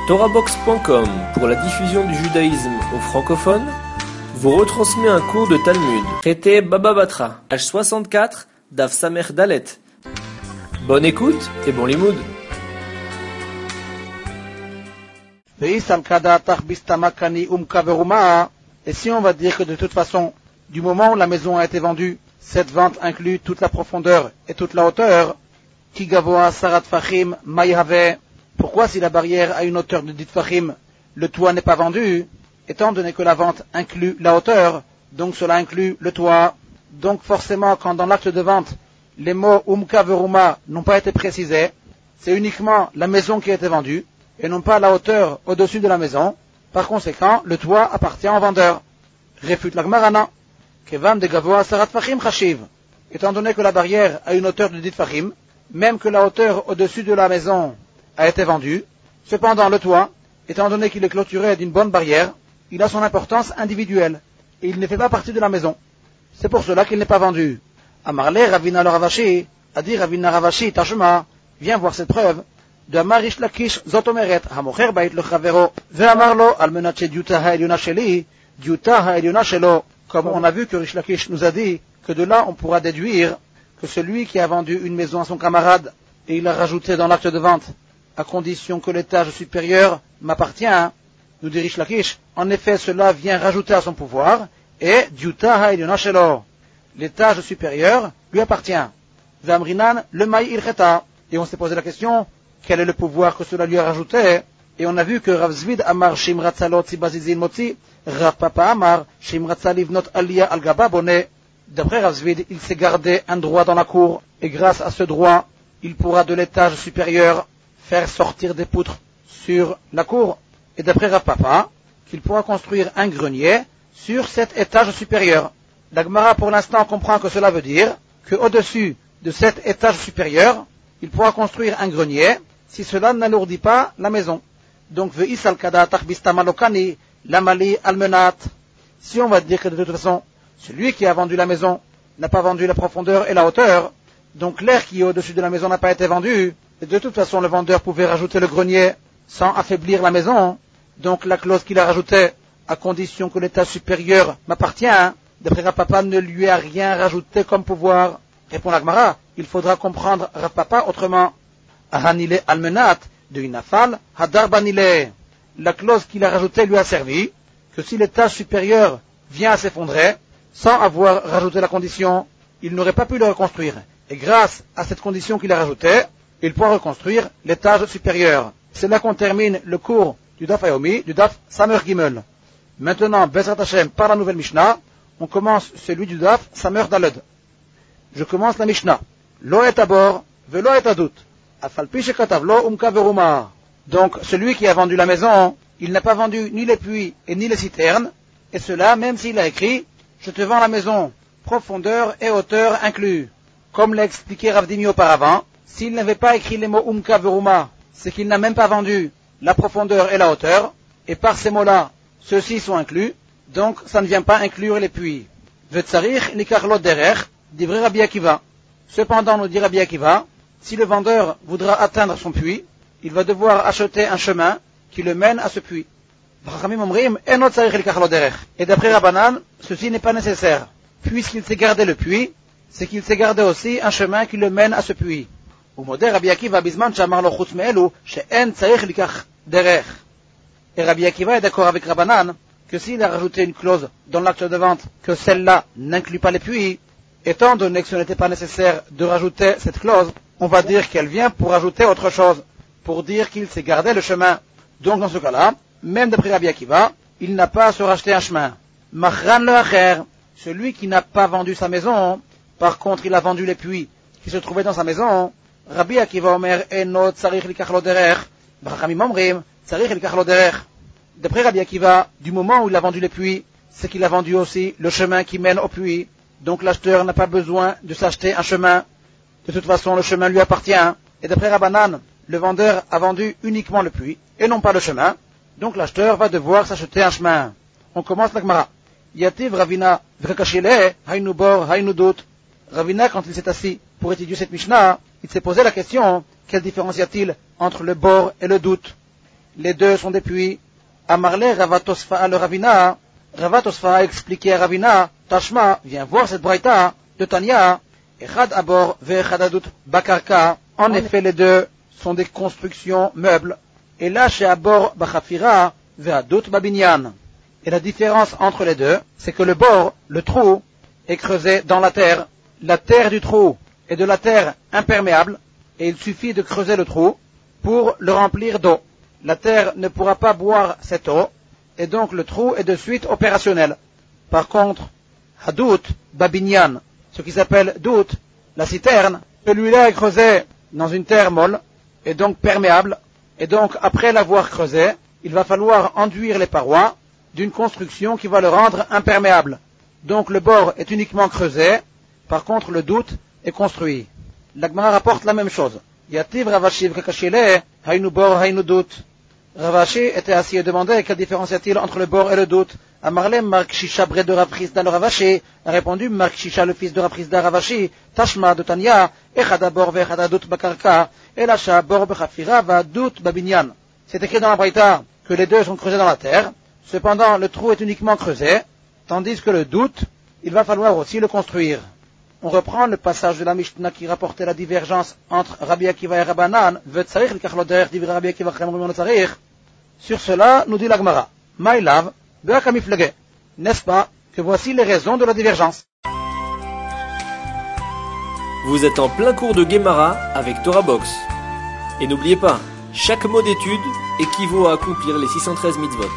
TorahBox.com, pour la diffusion du judaïsme aux francophones, vous retransmet un cours de Talmud. Traité Baba Batra, page 64, Daf Samer Dalet. Bonne écoute et bon limoud. Et si on va dire que de toute façon, du moment où la maison a été vendue, cette vente inclut toute la profondeur et toute la hauteur, Ki gavoa sarat fachim mayhave. Pourquoi, si la barrière a une hauteur de 10 fachim, le toit n'est pas vendu, étant donné que la vente inclut la hauteur, donc cela inclut le toit. Donc forcément, quand dans l'acte de vente, les mots umka veruma n'ont pas été précisés, c'est uniquement la maison qui a été vendue, et non pas la hauteur au-dessus de la maison. Par conséquent, le toit appartient au vendeur. Réfute la Gmarana, kevan de gavoa sarat fachim chashiv. Étant donné que la barrière a une hauteur de 10 fachim, même que la hauteur au-dessus de la maison a été vendue, cependant le toit, étant donné qu'il est clôturé d'une bonne barrière, il a son importance individuelle, et il ne fait pas partie de la maison. C'est pour cela qu'il n'est pas vendu. Amarle Ravina le Ravashi, a dit Ravina Ravashi Tashma, viens voir cette preuve, de Amarish Lakish Zotomeret, Hamocher Bait le Chavero, Ve Amarlo, Almenache Diuta Ha'elyona Sheli, Diuta Ha'elyona Shelo, comme on a vu que Rish Lakish nous a dit, que de là on pourra déduire que celui qui a vendu une maison à son camarade, et il a rajouté dans l'acte de vente, à condition que l'étage supérieur m'appartient, nous dit Rish Lakish, en effet cela vient rajouter à son pouvoir, et Diuta Ha'elyona Shelo, l'étage supérieur lui appartient. Zamrinan le maï ilcheta, et on s'est posé la question, quel est le pouvoir que cela lui a rajouté, et on a vu que Rav Zvid Amar Shimratzalot Tzibazizin Motzi, Rav Papa Amar Shimratzalivnot Aliyah al Gaba Bonnet. D'après Rav Zvid, il s'est gardé un droit dans la cour, et grâce à ce droit, il pourra de l'étage supérieur faire sortir des poutres sur la cour, et d'après Rav Papa, qu'il pourra construire un grenier sur cet étage supérieur. La Gemara pour l'instant comprend que cela veut dire qu'au-dessus de cet étage supérieur, il pourra construire un grenier si cela n'alourdit pas la maison. Donc, si on va dire que de toute façon, celui qui a vendu la maison n'a pas vendu la profondeur et la hauteur, donc l'air qui est au-dessus de la maison n'a pas été vendu, et de toute façon le vendeur pouvait rajouter le grenier sans affaiblir la maison, donc la clause qu'il a rajoutée, à condition que l'étage supérieur m'appartient, d'après Rav Papa ne lui a rien rajouté comme pouvoir. Répond la Gemara, il faudra comprendre Rav Papa autrement. Ahanile almenat de inafal hadar banile. La clause qu'il a rajoutée lui a servi que si l'étage supérieur vient à s'effondrer, sans avoir rajouté la condition, il n'aurait pas pu le reconstruire. Et grâce à cette condition qu'il a rajoutée, il pourra reconstruire l'étage supérieur. C'est là qu'on termine le cours du Daf Hayomi, du Daf Samer Gimel. Maintenant, Bezrat Hashem par la nouvelle Mishnah, on commence celui du Daf Samer Daled. Je commence la Mishnah. Lo et abor, velo et adout. Afalpi shekatav lo umka veruma. Donc, celui qui a vendu la maison, il n'a pas vendu ni les puits et ni les citernes, et cela même s'il a écrit, je te vends la maison, profondeur et hauteur inclus. Comme l'a expliqué Rav Dimi auparavant, s'il n'avait pas écrit les mots umka veruma, c'est qu'il n'a même pas vendu la profondeur et la hauteur, et par ces mots-là, ceux-ci sont inclus, donc ça ne vient pas inclure les puits. Vetzarich nikarlot derech, d'Ivry Rabbi Akiva. Cependant, nous dit Rabbi Akiva, si le vendeur voudra atteindre son puits, il va devoir acheter un chemin qui le mène à ce puits. Et d'après Rabbanan, ceci n'est pas nécessaire. Puisqu'il s'est gardé le puits, c'est qu'il s'est gardé aussi un chemin qui le mène à ce puits. Et Rabbi Akiva est d'accord avec Rabbanan que s'il a rajouté une clause dans l'acte de vente que celle-là n'inclut pas les puits, étant donné que ce n'était pas nécessaire de rajouter cette clause, on va dire qu'elle vient pour ajouter autre chose, pour dire qu'il s'est gardé le chemin. Donc dans ce cas-là, même d'après Rabbi Akiva, il n'a pas à se racheter un chemin. Machran le acher, celui qui n'a pas vendu sa maison, par contre il a vendu les puits qui se trouvaient dans sa maison, Rabbi Akiva omer eno tsarich likach lo derech, b'chachamim omrim tsarich likach lo derech. D'après Rabbi Akiva, du moment où il a vendu les puits, c'est qu'il a vendu aussi le chemin qui mène au puits. Donc l'acheteur n'a pas besoin de s'acheter un chemin. De toute façon, le chemin lui appartient. Et d'après Rabbanan, le vendeur a vendu uniquement le puits et non pas le chemin. Donc l'acheteur va devoir s'acheter un chemin. On commence la Gemara. Yativ Ravina v'kakashile haynu bor haynu dut. Ravina, quand il s'est assis pour étudier cette Mishnah, il s'est posé la question, quelle différence y a-t-il entre le bor et le doute? les deux sont des puits. Amarle Ravatosfa le Ravina. Ravatosfa a expliqué à Ravina, Tashma, viens voir cette braïta de Tanya, Echad Abor ve'echad Adut Bakarka. En effet, les deux sont des constructions meubles. Et là, chez Abor Bachafira ve'adut Babinyan. Et la différence entre les deux, c'est que le bord, le trou, est creusé dans la terre. La terre du trou est de la terre imperméable, et il suffit de creuser le trou pour le remplir d'eau. La terre ne pourra pas boire cette eau, et donc le trou est de suite opérationnel. Par contre, Hadout Babinyan, ce qui s'appelle dout, la citerne, celui-là est creusé dans une terre molle, et donc perméable, et donc après l'avoir creusé, il va falloir enduire les parois d'une construction qui va le rendre imperméable. Donc le bord est uniquement creusé, par contre le doute est construit. La Gemara rapporte la même chose. Yativ Ravashi v'kakashile, haynu bor, haynu doute. Ravashi était assis et demandait quelle différence y a-t-il entre le bord et le doute. Amarle Mark Shisha bre de Rav Chisda le Ravashi a répondu Mark Shisha le fils de Rav Chisda Ravashi, Tashma de Tanya, echad abor ve'echad adut bakarka, elasha bor bechafira va doute babinyan. C'est écrit dans la Braïta que les deux sont creusés dans la terre, cependant le trou est uniquement creusé, tandis que le doute, il va falloir aussi le construire. On reprend le passage de la Mishnah qui rapportait la divergence entre Rabbi Akiva et Rabbanan, V'tzarich l'kachloder divra Rabbi Akiva chemrim tzarich. Sur cela, nous dit la Gemara, Maïlav, be'akamiflege. N'est-ce pas que voici les raisons de la divergence? Vous êtes en plein cours de Gemara avec Torah Box. Et n'oubliez pas, chaque mot d'étude équivaut à accomplir les 613 mitzvot.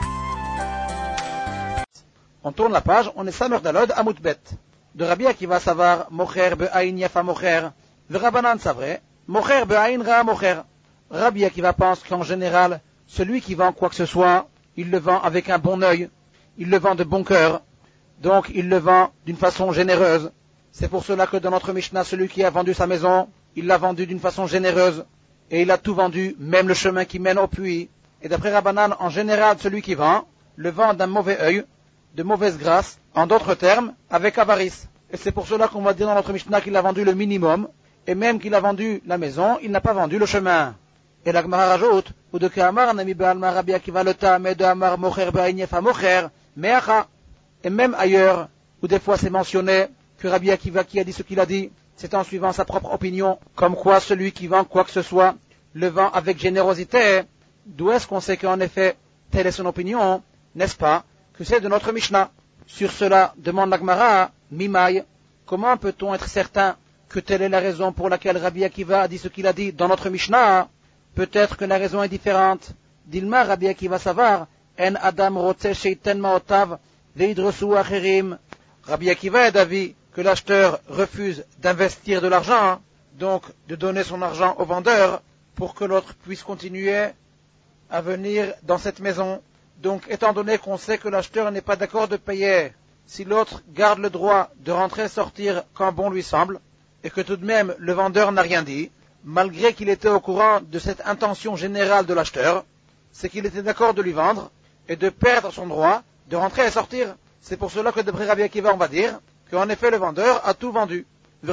On tourne la page, on est Samer Dalod à Moutbet. De Rabbi Akiva Savar, Mocher be'ayin yafa mocher, de Rabbanan Savre, Mocher be'ayin ra mocher. Rabbi Akiva pense qu'en général, celui qui vend quoi que ce soit, il le vend avec un bon œil, il le vend de bon cœur, donc il le vend d'une façon généreuse. C'est pour cela que dans notre Mishnah, celui qui a vendu sa maison, il l'a vendu d'une façon généreuse, et il a tout vendu, même le chemin qui mène au puits. Et d'après Rabbanan, en général, celui qui vend, le vend d'un mauvais œil, de mauvaise grâce, en d'autres termes, avec avarice. Et c'est pour cela qu'on va dire dans notre Mishnah qu'il a vendu le minimum, et même qu'il a vendu la maison, il n'a pas vendu le chemin. Et la Gemara rajoute, ou de Kamar nami be'alma Rabbi Akiva le ta'ameh de Amar mocher be'ayin yafa mocher, me'acha. Et même ailleurs, où des fois c'est mentionné que Rabbi Akiva qui a dit ce qu'il a dit, c'est en suivant sa propre opinion, comme quoi celui qui vend quoi que ce soit, le vend avec générosité. D'où est-ce qu'on sait qu'en effet, telle est son opinion, n'est-ce pas, que c'est de notre Mishnah? Sur cela, demande la Gemara, Mimaï, comment peut-on être certain que telle est la raison pour laquelle Rabbi Akiva a dit ce qu'il a dit dans notre Mishnah? Peut-être que la raison est différente. Dilma Rabbi Akiva Savar, En Adam Rotze Sheiten Maotav, Veidresu Acherim. Rabbi Akiva est d'avis que l'acheteur refuse d'investir de l'argent, donc de donner son argent au vendeur, pour que l'autre puisse continuer à venir dans cette maison. Donc, étant donné qu'on sait que l'acheteur n'est pas d'accord de payer, si l'autre garde le droit de rentrer et sortir quand bon lui semble, et que tout de même le vendeur n'a rien dit, malgré qu'il était au courant de cette intention générale de l'acheteur, c'est qu'il était d'accord de lui vendre et de perdre son droit de rentrer et sortir. C'est pour cela que d'après Rabbi Akiva, on va dire qu'en effet le vendeur a tout vendu. Et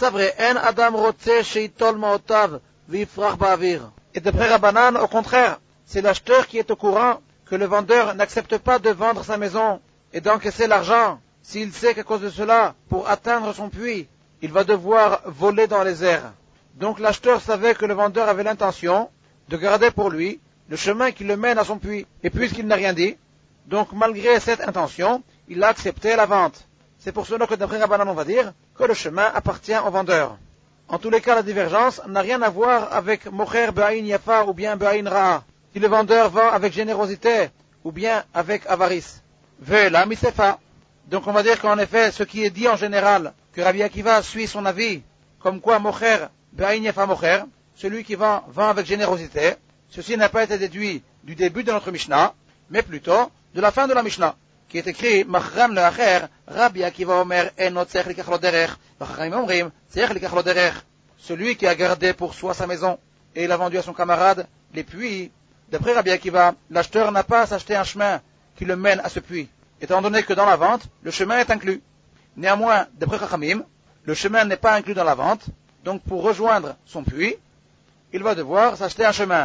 d'après Rabbanan, au contraire, c'est l'acheteur qui est au courant que le vendeur n'accepte pas de vendre sa maison et d'encaisser l'argent. S'il sait qu'à cause de cela, pour atteindre son puits, il va devoir voler dans les airs. Donc l'acheteur savait que le vendeur avait l'intention de garder pour lui le chemin qui le mène à son puits. Et puisqu'il n'a rien dit, donc malgré cette intention, il a accepté la vente. C'est pour cela que d'après Rabbanan, on va dire que le chemin appartient au vendeur. En tous les cas, la divergence n'a rien à voir avec Mocher be'ayin yafa ou bien be'ayin ra'a. Si le vendeur vend avec générosité ou bien avec avarice. Ve'la misefa. Donc on va dire qu'en effet, ce qui est dit en général, que Rabbi Akiva suit son avis, comme quoi Mocher be'ayin yafa mocher, celui qui vend avec générosité, ceci n'a pas été déduit du début de notre Mishnah, mais plutôt de la fin de la Mishnah, qui est écrit Machran le acher, Rabbi Akiva omer eno tzech likach lo derech, v'chachamim omrim tzech likach lo derech. Celui qui a gardé pour soi sa maison et l'a vendu à son camarade les puits, d'après Rabbi Akiva, l'acheteur n'a pas à s'acheter un chemin qui le mène à ce puits, étant donné que dans la vente, le chemin est inclus. Néanmoins, d'après Chachamim, le chemin n'est pas inclus dans la vente, donc pour rejoindre son puits, il va devoir s'acheter un chemin.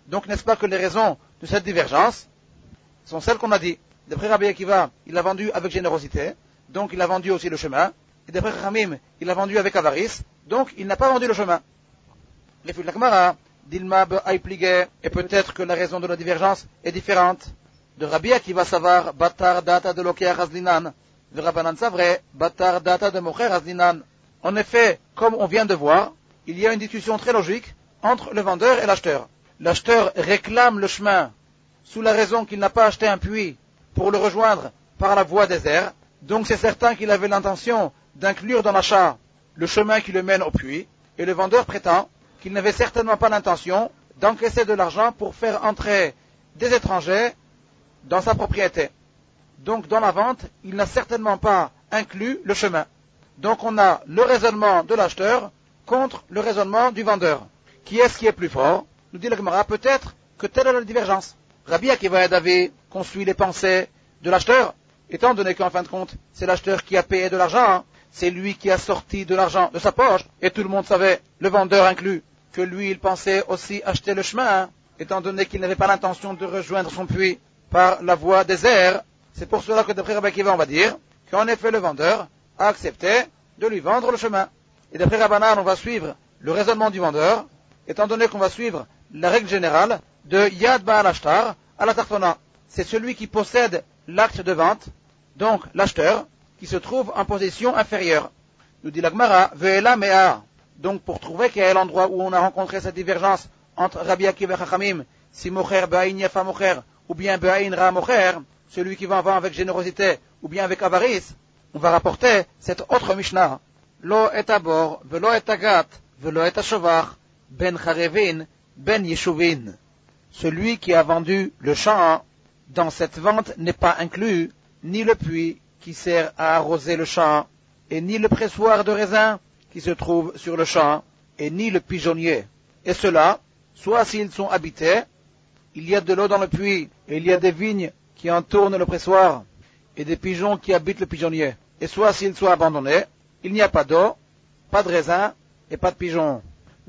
Donc n'est-ce pas que les raisons de cette divergence sont celles qu'on a dit. D'après Rabbi Akiva, il a vendu avec générosité, donc il a vendu aussi le chemin. Et d'après Chachamim, il a vendu avec avarice, donc il n'a pas vendu le chemin. Refut la Gemara, Dilma be'ay pligé, et peut-être que la raison de la divergence est différente. De Rabbi Akiva savar, batar data de lokeach hazlinan, de Rabbanan savre, batar data de mocher hazlinan. En effet, comme on vient de voir, il y a une discussion très logique entre le vendeur et l'acheteur. L'acheteur réclame le chemin sous la raison qu'il n'a pas acheté un puits pour le rejoindre par la voie des airs. Donc c'est certain qu'il avait l'intention d'inclure dans l'achat le chemin qui le mène au puits. Et le vendeur prétend qu'il n'avait certainement pas l'intention d'encaisser de l'argent pour faire entrer des étrangers dans sa propriété. Donc dans la vente, il n'a certainement pas inclus le chemin. Donc on a le raisonnement de l'acheteur contre le raisonnement du vendeur. Qui est-ce qui est plus fort? Nous dit la Gemara, peut-être que telle est la divergence. Rabbi Akiva et David qu'on suit les pensées de l'acheteur, étant donné qu'en fin de compte, c'est l'acheteur qui a payé de l'argent, c'est lui qui a sorti de l'argent de sa poche, et tout le monde savait, le vendeur inclus, que lui il pensait aussi acheter le chemin, étant donné qu'il n'avait pas l'intention de rejoindre son puits par la voie des airs. C'est pour cela que d'après Rabbi Akiva, on va dire qu'en effet le vendeur a accepté de lui vendre le chemin. Et d'après Rabbanan, on va suivre le raisonnement du vendeur, étant donné qu'on va suivre la règle générale de Yad Ba'al Ashtar à la Tartona. C'est celui qui possède l'acte de vente, donc l'acheteur, qui se trouve en position inférieure. Nous dit la Gemara, Ve'ela Mea. Donc pour trouver quel est l'endroit où on a rencontré cette divergence entre Rabbi Akiva et Chachamim, si Mocher Be'ain Yafa Mocher, ou bien Be'ain Ra Mocher, celui qui va en vendre avec générosité, ou bien avec avarice, on va rapporter cette autre Mishnah. Lo et abor, velo et agat, velo et ashovar, ben charevin, ben yeshuvin. Celui qui a vendu le champ, dans cette vente n'est pas inclus ni le puits qui sert à arroser le champ, et ni le pressoir de raisin qui se trouve sur le champ, et ni le pigeonnier. Et cela, soit s'ils sont habités, il y a de l'eau dans le puits, et il y a des vignes qui entourent le pressoir, et des pigeons qui habitent le pigeonnier. Et soit s'ils sont abandonnés, il n'y a pas d'eau, pas de raisin, et pas de pigeons.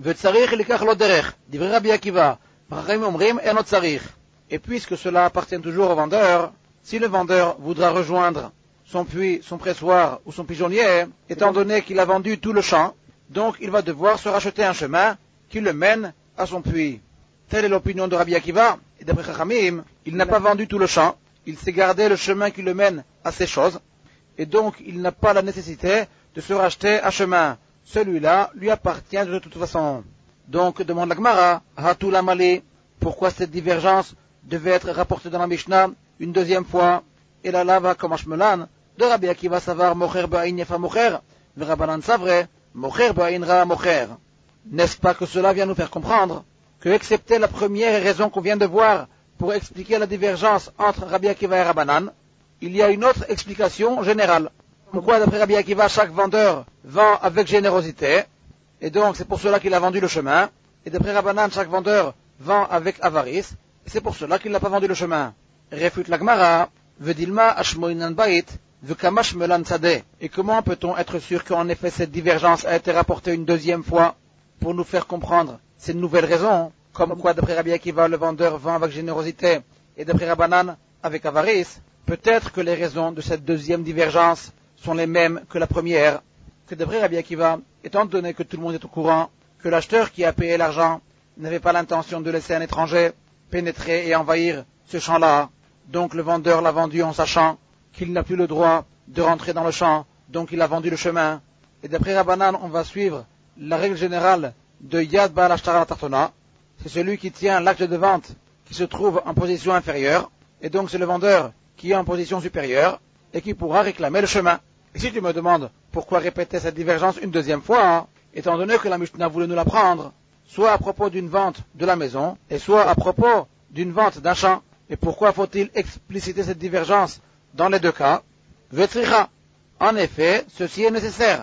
Et puisque cela appartient toujours au vendeur, si le vendeur voudra rejoindre son puits, son pressoir ou son pigeonnier, étant donné qu'il a vendu tout le champ, donc il va devoir se racheter un chemin qui le mène à son puits. Telle est l'opinion de Rabbi Akiva, et d'après Chachamim, il n'a pas vendu tout le champ, il s'est gardé le chemin qui le mène à ces choses, et donc il n'a pas la nécessité de se racheter un chemin. Celui-là lui appartient de toute façon. Donc, demande la Gemara, Hatou la Mali, pourquoi cette divergence devait être rapportée dans la Mishnah une deuxième fois, et la lava comme Ashmelan, de Rabbi Akiva savar mocher ba'in yafa mocher, de Rabbanan savre, mocher ba'in ra mocher. N'est-ce pas que cela vient nous faire comprendre que, excepté la première raison qu'on vient de voir pour expliquer la divergence entre Rabbi Akiva et Rabbanan, il y a une autre explication générale. Pourquoi, d'après Rabbi Akiva, chaque vendeur vend avec générosité, et donc c'est pour cela qu'il a vendu le chemin, et d'après Rabbanan, chaque vendeur vend avec avarice, et c'est pour cela qu'il n'a pas vendu le chemin. Réfute la Gemara, Vedilma ashmoinan bait, vekamash melan tzadeh. Et comment peut-on être sûr qu'en effet cette divergence a été rapportée une deuxième fois pour nous faire comprendre ces nouvelles raisons, comme quoi d'après Rabbi Akiva, le vendeur vend avec générosité, et d'après Rabbanan, avec avarice? Peut-être que les raisons de cette deuxième divergence sont les mêmes que la première, que d'après Rabbi Akiva, étant donné que tout le monde est au courant, que l'acheteur qui a payé l'argent n'avait pas l'intention de laisser un étranger pénétrer et envahir ce champ-là, donc le vendeur l'a vendu en sachant qu'il n'a plus le droit de rentrer dans le champ, donc il a vendu le chemin. Et d'après Rabbanan, on va suivre la règle générale de Yad Ba'al Ashtar Tartona, c'est celui qui tient l'acte de vente qui se trouve en position inférieure, et donc c'est le vendeur qui est en position supérieure, et qui pourra réclamer le chemin. Et si tu me demandes pourquoi répéter cette divergence une deuxième fois, étant donné que la Mishnah voulait nous l'apprendre, soit à propos d'une vente de la maison, et soit à propos d'une vente d'un champ, et pourquoi faut-il expliciter cette divergence dans les deux cas? Vetzricha. En effet, ceci est nécessaire.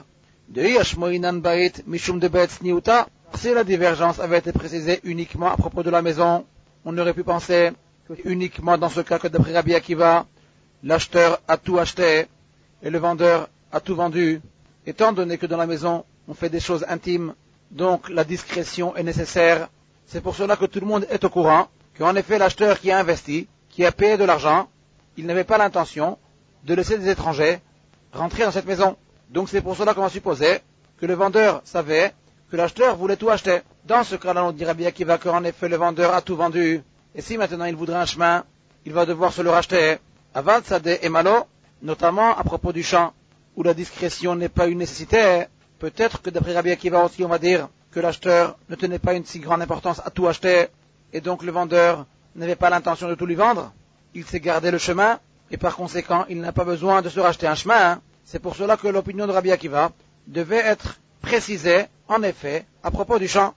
Si la divergence avait été précisée uniquement à propos de la maison, on aurait pu penser uniquement dans ce cas que d'après Rabbi Akiva, l'acheteur a tout acheté et le vendeur a tout vendu. Étant donné que dans la maison, on fait des choses intimes, donc la discrétion est nécessaire C'est pour cela que tout le monde est au courant qu'en effet l'acheteur qui a investi, qui a payé de l'argent, il n'avait pas l'intention de laisser des étrangers rentrer dans cette maison. Donc c'est pour cela qu'on va supposer que le vendeur savait que l'acheteur voulait tout acheter. Dans ce cas-là, on dirait bien qu'il va qu'en effet le vendeur a tout vendu. Et si maintenant il voudrait un chemin, il va devoir se le racheter. Aval Tzadeh et Malo, notamment à propos du champ, où la discrétion n'est pas une nécessité, peut-être que d'après Rabbi Akiva aussi on va dire que l'acheteur ne tenait pas une si grande importance à tout acheter, et donc le vendeur n'avait pas l'intention de tout lui vendre. Il s'est gardé le chemin, et par conséquent il n'a pas besoin de se racheter un chemin. C'est pour cela que l'opinion de Rabbi Akiva devait être précisée, en effet, à propos du champ.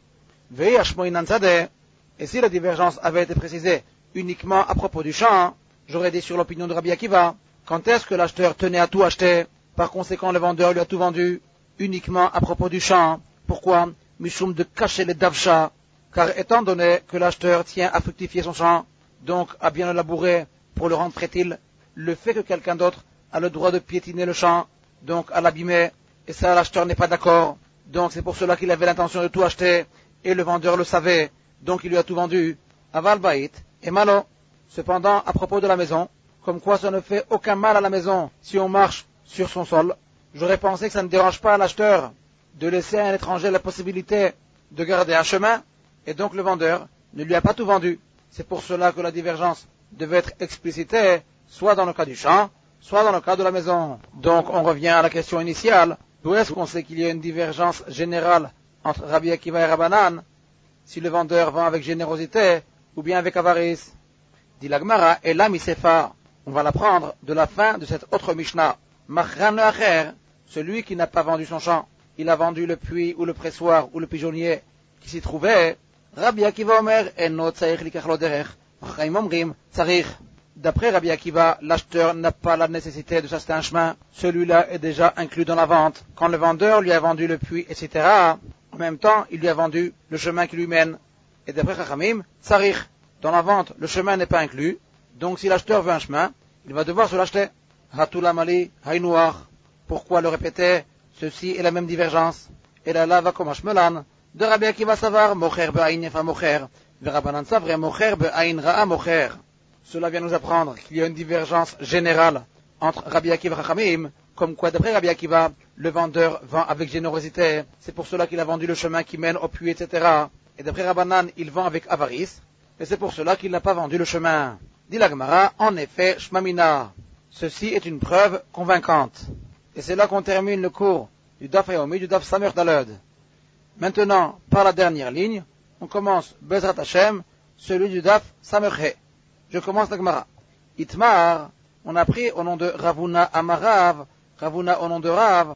Et si la divergence avait été précisée uniquement à propos du champ, j'aurais dit sur l'opinion de Rabbi Akiva, quand est-ce que l'acheteur tenait à tout acheter, par conséquent le vendeur lui a tout vendu, uniquement à propos du champ. Pourquoi? Mishum de cacher les davcha, car étant donné que l'acheteur tient à fructifier son champ, donc à bien le labourer pour le rendre fertile, le fait que quelqu'un d'autre a le droit de piétiner le champ, donc à l'abîmer, et ça l'acheteur n'est pas d'accord, donc c'est pour cela qu'il avait l'intention de tout acheter, et le vendeur le savait, donc il lui a tout vendu. Aval Baït et Malo. Cependant, à propos de la maison, comme quoi ça ne fait aucun mal à la maison si on marche sur son sol, j'aurais pensé que ça ne dérange pas à l'acheteur de laisser à un étranger la possibilité de garder un chemin, et donc le vendeur ne lui a pas tout vendu. C'est pour cela que la divergence devait être explicitée, soit dans le cas du champ, soit dans le cas de la maison. Donc on revient à la question initiale, d'où est-ce qu'on sait qu'il y a une divergence générale entre Rabbi Akiva et Rabbanan, si le vendeur vend avec générosité ou bien avec avarice? Dit la Gemara, et là misefa, on va l'apprendre de la fin de cette autre Mishnah. Machran le acher, celui qui n'a pas vendu son champ, il a vendu le puits ou le pressoir ou le pigeonnier qui s'y trouvait. Rabbi Akiva Omer, eno tzaich likach lo derech, Chaim omrim tzarich. D'après Rabbi Akiva, l'acheteur n'a pas la nécessité de s'acheter un chemin. Celui-là est déjà inclus dans la vente. Quand le vendeur lui a vendu le puits, etc., en même temps, il lui a vendu le chemin qui lui mène. Et d'après Chachamim, tzarich. Dans la vente, le chemin n'est pas inclus. Donc si l'acheteur veut un chemin, il va devoir se l'acheter. Hatul amali haïnoir. Pourquoi le répéter? Ceci est la même divergence. Et la lava comme Ashmelan. De Rabbi Akiva savar, mocher be'ayin yefa mocher. De Rabbanan savre, mocher be'ayin ra'a mocher. Cela vient nous apprendre qu'il y a une divergence générale entre Rabbi Akiva et Chachamim, comme quoi d'après Rabbi Akiva, le vendeur vend avec générosité. C'est pour cela qu'il a vendu le chemin qui mène au puits, etc. Et d'après Rabbanan, il vend avec avarice. Et c'est pour cela qu'il n'a pas vendu le chemin. Dit la Gemara, en effet, Shmamina. Ceci est une preuve convaincante. Et c'est là qu'on termine le cours du Daf Hayomi, du Daf Samer Daled. Maintenant, par la dernière ligne, on commence Bezrat Hashem, celui du Daf Samer He. Je commence la Gemara. Itmar, on a pris au nom de Ravuna Amarav, Ravuna au nom de Rav.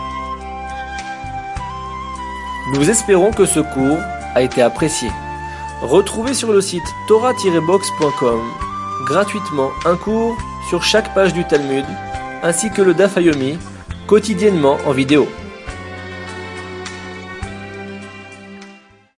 Nous espérons que ce cours a été apprécié. Retrouvez sur le site torah-box.com gratuitement un cours sur chaque page du Talmud, ainsi que le Daf Hayomi, quotidiennement en vidéo.